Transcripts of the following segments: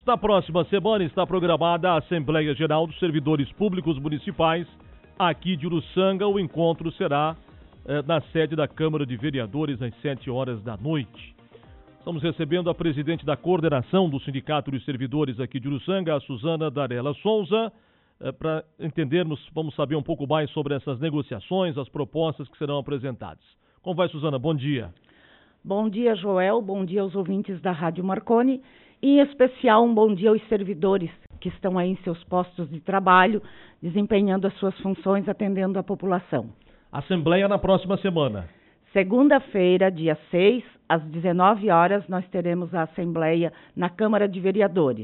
Na próxima semana está programada a Assembleia Geral dos Servidores Públicos Municipais aqui de Uruçanga. O encontro será na sede da Câmara de Vereadores às 7 horas da noite. Estamos recebendo a presidente da coordenação do Sindicato dos Servidores aqui de Uruçanga, a Suzana Darella Souza, para entendermos, vamos saber um pouco mais sobre essas negociações, as propostas que serão apresentadas. Como vai, Suzana? Bom dia. Bom dia, Joel. Bom dia aos ouvintes da Rádio Marconi. E, em especial, um bom dia aos servidores que estão aí em seus postos de trabalho, desempenhando as suas funções, atendendo a população. Assembleia na próxima semana. Segunda-feira, dia 6, às 19 horas, nós teremos a Assembleia na Câmara de Vereadores.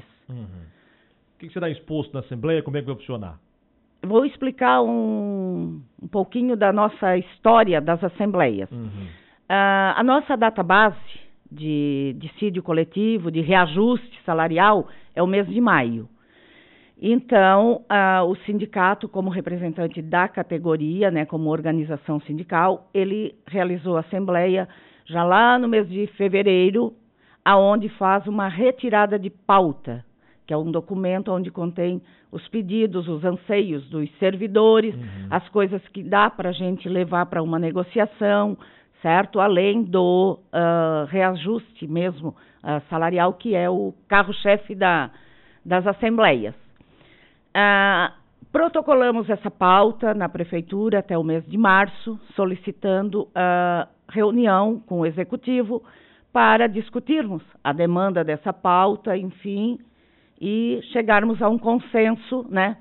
O que será exposto na Assembleia? Como é que vai funcionar? Vou explicar um pouquinho da nossa história das Assembleias. A nossa database de dissídio coletivo, de reajuste salarial, é o mês de maio. Então, o sindicato, como representante da categoria, né, como organização sindical, ele realizou a assembleia já lá no mês de fevereiro, aonde faz uma retirada de pauta, que é um documento onde contém os pedidos, os anseios dos servidores, as coisas que dá para a gente levar para uma negociação, certo? Além do reajuste mesmo salarial, que é o carro-chefe das assembleias. Protocolamos essa pauta na prefeitura até o mês de março, solicitando reunião com o executivo para discutirmos a demanda dessa pauta, enfim, e chegarmos a um consenso, né,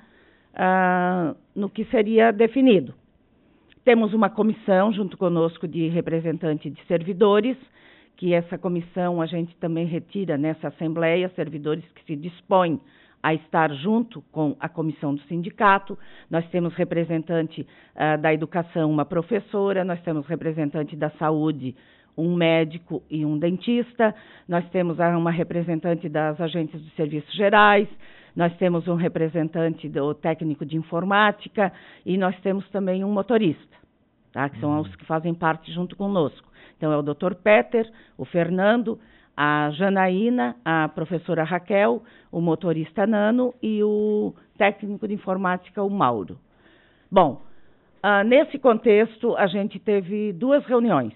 no que seria definido. Temos uma comissão junto conosco de representante de servidores, que essa comissão a gente também retira nessa assembleia, servidores que se dispõem a estar junto com a comissão do sindicato. Nós temos representante da educação, uma professora, nós temos representante da saúde, um médico e um dentista, nós temos uma representante das agências de serviços gerais, nós temos um representante do técnico de informática e nós temos também um motorista, tá? Que são os que fazem parte junto conosco. Então, é o Dr. Peter, o Fernando, a Janaína, a professora Raquel, o motorista Nano e o técnico de informática, o Mauro. Bom, nesse contexto, a gente teve 2 reuniões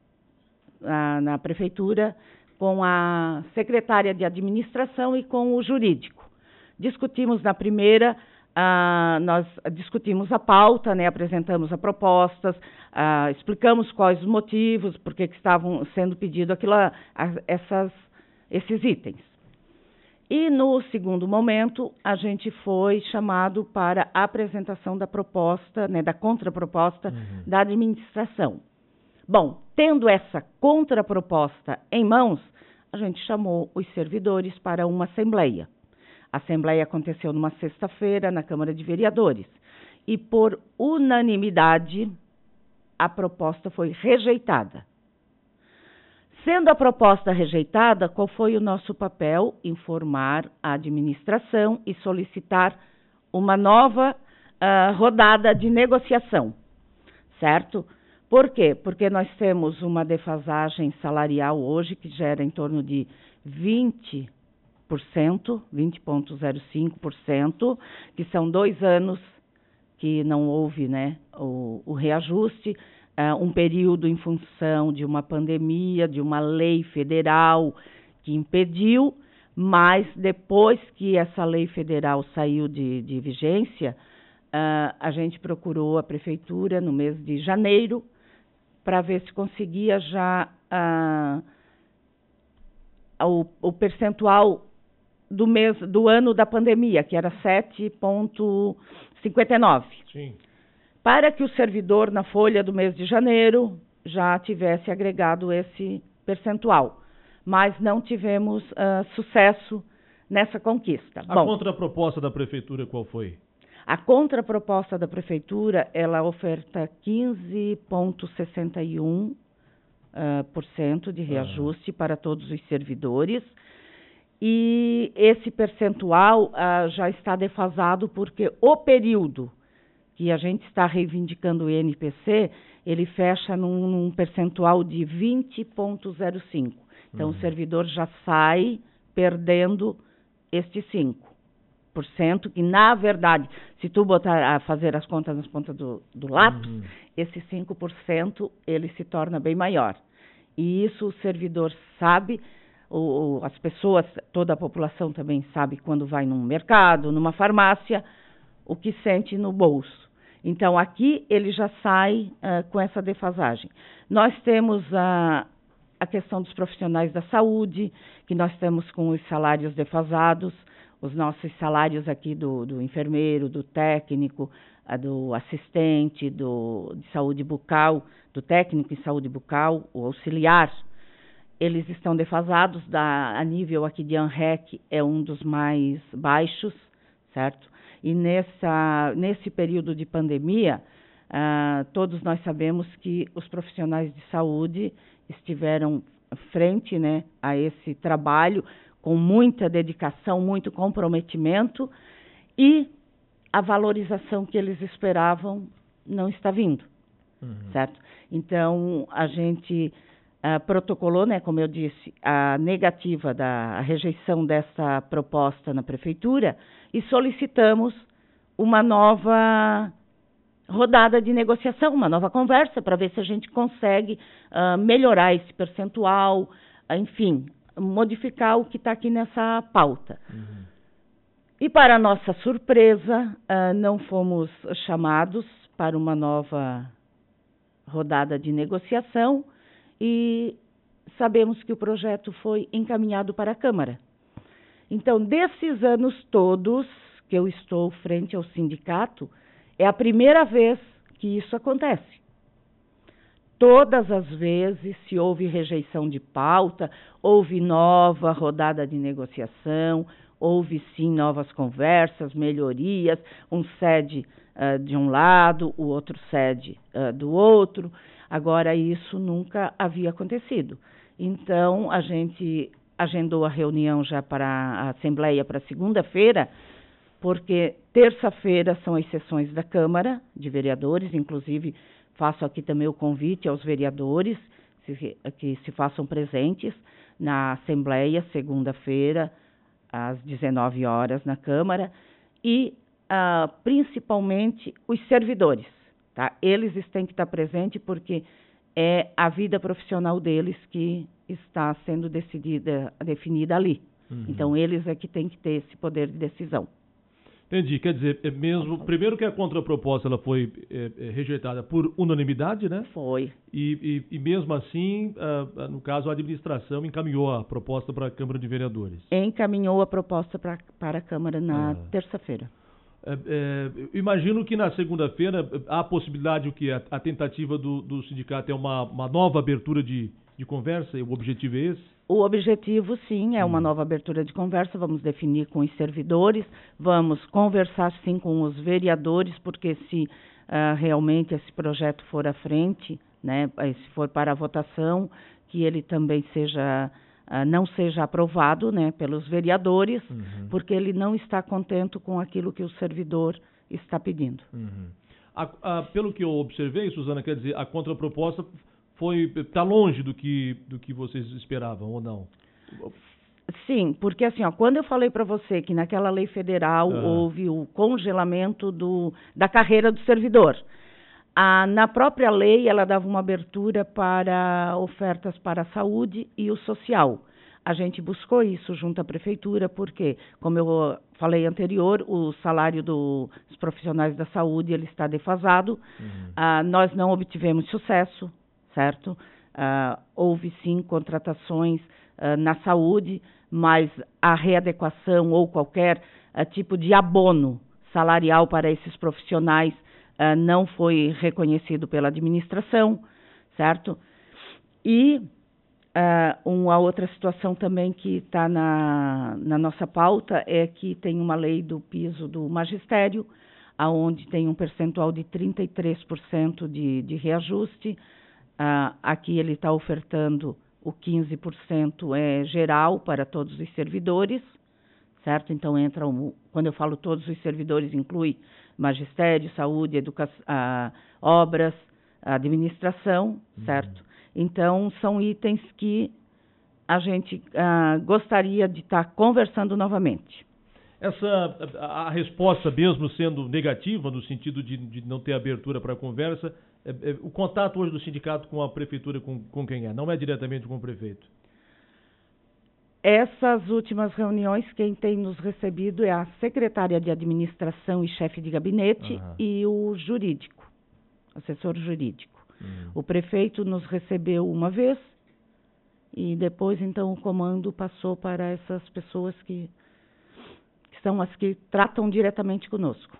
na prefeitura com a secretária de administração e com o jurídico. Discutimos na primeira, nós discutimos a pauta, né, apresentamos a propostas, explicamos quais os motivos, por que estavam sendo pedidos esses itens. E no segundo momento, a gente foi chamado para a apresentação da proposta, né, da contraproposta da administração. Bom, tendo essa contraproposta em mãos, a gente chamou os servidores para uma assembleia. A assembleia aconteceu numa sexta-feira na Câmara de Vereadores e, por unanimidade, a proposta foi rejeitada. Sendo a proposta rejeitada, qual foi o nosso papel? Informar a administração e solicitar uma nova rodada de negociação, certo? Por quê? Porque nós temos uma defasagem salarial hoje que gera em torno de 20,05%, que são 2 anos que não houve, né, o reajuste, um período em função de uma pandemia, de uma lei federal que impediu, mas depois que essa lei federal saiu de vigência, a gente procurou a prefeitura no mês de janeiro para ver se conseguia já o percentual do ano da pandemia, que era 7,59. Sim. Para que o servidor, na folha do mês de janeiro, já tivesse agregado esse percentual. Mas não tivemos sucesso nessa conquista. A contraproposta da prefeitura qual foi? A contraproposta da prefeitura, ela oferta 15,61% de reajuste para todos os servidores. E esse percentual já está defasado porque o período que a gente está reivindicando o INPC, ele fecha num percentual de 20,05%. Então, o servidor já sai perdendo estes 5%, que na verdade, se tu botar a fazer as contas nas pontas do lápis, esse 5% ele se torna bem maior. E isso o servidor sabe, as pessoas, toda a população também sabe quando vai num mercado, numa farmácia, o que sente no bolso. Então, aqui ele já sai com essa defasagem. Nós temos a questão dos profissionais da saúde, que nós estamos com os salários defasados, os nossos salários aqui do enfermeiro, do técnico, do assistente, de saúde bucal, do técnico em saúde bucal, o auxiliar, eles estão defasados, a nível aqui de ANREC é um dos mais baixos, certo? E nesse período de pandemia, todos nós sabemos que os profissionais de saúde estiveram frente, né, a esse trabalho com muita dedicação, muito comprometimento, e a valorização que eles esperavam não está vindo, certo? Então, a gente protocolou, né, como eu disse, a negativa a rejeição dessa proposta na prefeitura e solicitamos uma nova rodada de negociação, uma nova conversa para ver se a gente consegue melhorar esse percentual, enfim, modificar o que está aqui nessa pauta. E para nossa surpresa, não fomos chamados para uma nova rodada de negociação e sabemos que o projeto foi encaminhado para a Câmara. Então, desses anos todos que eu estou frente ao sindicato, é a primeira vez que isso acontece. Todas as vezes, se houve rejeição de pauta, houve nova rodada de negociação, houve sim novas conversas, melhorias, um cede de um lado, o outro cede do outro. Agora, isso nunca havia acontecido. Então, a gente agendou a reunião já para a Assembleia para segunda-feira, porque terça-feira são as sessões da Câmara de Vereadores, inclusive faço aqui também o convite aos vereadores que se façam presentes na Assembleia, segunda-feira, às 19 horas na Câmara, e principalmente os servidores, tá? Eles têm que estar presentes porque é a vida profissional deles que está sendo definida ali. Então, eles é que têm que ter esse poder de decisão. Entendi. Quer dizer, primeiro que a contraproposta ela foi rejeitada por unanimidade, né? Foi. E mesmo assim, no caso, a administração encaminhou a proposta para a Câmara de Vereadores. Encaminhou a proposta para a Câmara na terça-feira. Imagino que na segunda-feira há a possibilidade, a tentativa do sindicato é uma nova abertura de conversa, e o objetivo é esse? O objetivo, sim, é uma nova abertura de conversa, vamos definir com os servidores, vamos conversar, sim, com os vereadores, porque se realmente esse projeto for à frente, né, se for para a votação, que ele também não seja aprovado, né, pelos vereadores, porque ele não está contente com aquilo que o servidor está pedindo. Pelo que eu observei, Suzana, quer dizer, a contraproposta está longe do que vocês esperavam, ou não? Sim, porque assim, quando eu falei para você que naquela lei federal houve o congelamento da carreira do servidor, na própria lei ela dava uma abertura para ofertas para a saúde e o social. A gente buscou isso junto à prefeitura porque, como eu falei anterior, o salário dos profissionais da saúde ele está defasado. Nós não obtivemos sucesso, certo? Houve sim contratações na saúde, mas a readequação ou qualquer tipo de abono salarial para esses profissionais não foi reconhecido pela administração, certo? E uma outra situação também que está na nossa pauta é que tem uma lei do piso do magistério, onde tem um percentual de 33% de reajuste. Aqui ele está ofertando o 15% geral para todos os servidores, certo? Então, quando eu falo todos os servidores, inclui magistério, saúde, obras, administração, certo? Então, são itens que a gente gostaria de estar conversando novamente. A resposta, mesmo sendo negativa, no sentido de não ter abertura para a conversa, o contato hoje do sindicato com a prefeitura, com quem é? Não é diretamente com o prefeito? Essas últimas reuniões, quem tem nos recebido é a secretária de administração e chefe de gabinete e o jurídico, assessor jurídico. O prefeito nos recebeu uma vez e depois, então, o comando passou para essas pessoas que são as que tratam diretamente conosco.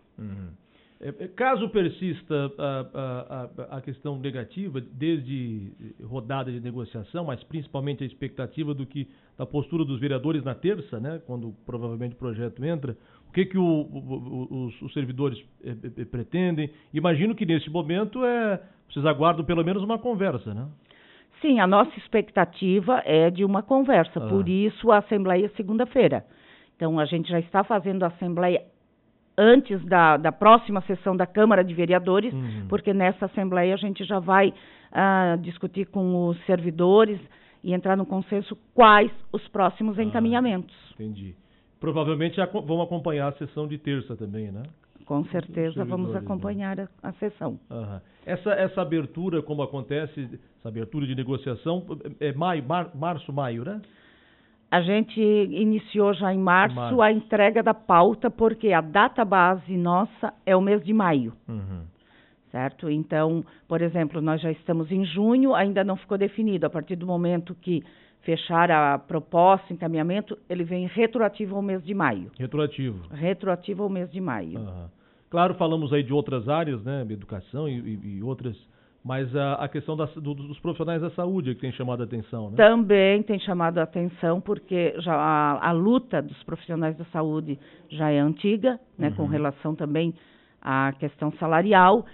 Caso persista a questão negativa, desde rodada de negociação, mas principalmente a expectativa da postura dos vereadores na terça, né, quando provavelmente o projeto entra, o que os servidores pretendem? Imagino que nesse momento vocês aguardam pelo menos uma conversa, né? Sim, a nossa expectativa é de uma conversa, por isso a Assembleia segunda-feira. Então, a gente já está fazendo a Assembleia antes da próxima sessão da Câmara de Vereadores, porque nessa Assembleia a gente já vai discutir com os servidores e entrar no consenso quais os próximos encaminhamentos. Entendi. Provavelmente vão acompanhar a sessão de terça também, né? Com certeza vamos acompanhar a sessão. Essa abertura, como acontece, essa abertura de negociação, é março, maio, né? A gente iniciou já em março a entrega da pauta, porque a data base nossa é o mês de maio, certo? Então, por exemplo, nós já estamos em junho, ainda não ficou definido. A partir do momento que fechar a proposta, encaminhamento, ele vem retroativo ao mês de maio. Retroativo ao mês de maio. Claro, falamos aí de outras áreas, né? Educação e outras... Mas a questão dos profissionais da saúde que tem chamado a atenção, né? Também tem chamado a atenção, porque já a luta dos profissionais da saúde já é antiga, né, com relação também à questão salarial,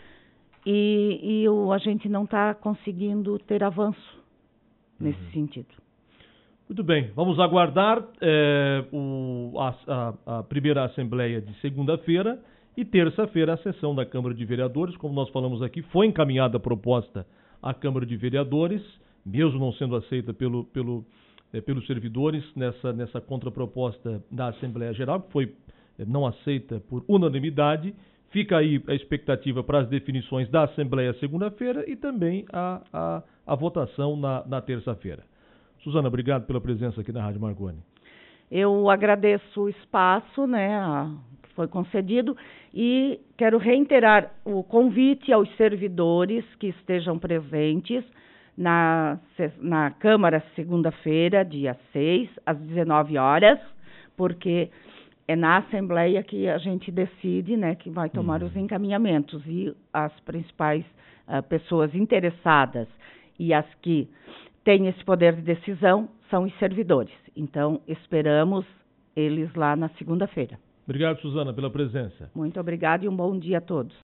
e a gente não está conseguindo ter avanço nesse sentido. Muito bem, vamos aguardar a primeira Assembleia de segunda-feira. E terça-feira, a sessão da Câmara de Vereadores, como nós falamos aqui, foi encaminhada a proposta à Câmara de Vereadores, mesmo não sendo aceita pelos servidores, nessa contraproposta da Assembleia Geral, que foi não aceita por unanimidade. Fica aí a expectativa para as definições da Assembleia segunda-feira e também a votação na terça-feira. Suzana, obrigado pela presença aqui na Rádio Marconi. Eu agradeço o espaço, né, foi concedido, e quero reiterar o convite aos servidores que estejam presentes na Câmara segunda-feira, dia 6, às 19 horas, porque é na Assembleia que a gente decide, né, que vai tomar os encaminhamentos, e as principais pessoas interessadas e as que têm esse poder de decisão são os servidores. Então, esperamos eles lá na segunda-feira. Obrigado, Suzana, pela presença. Muito obrigada e um bom dia a todos.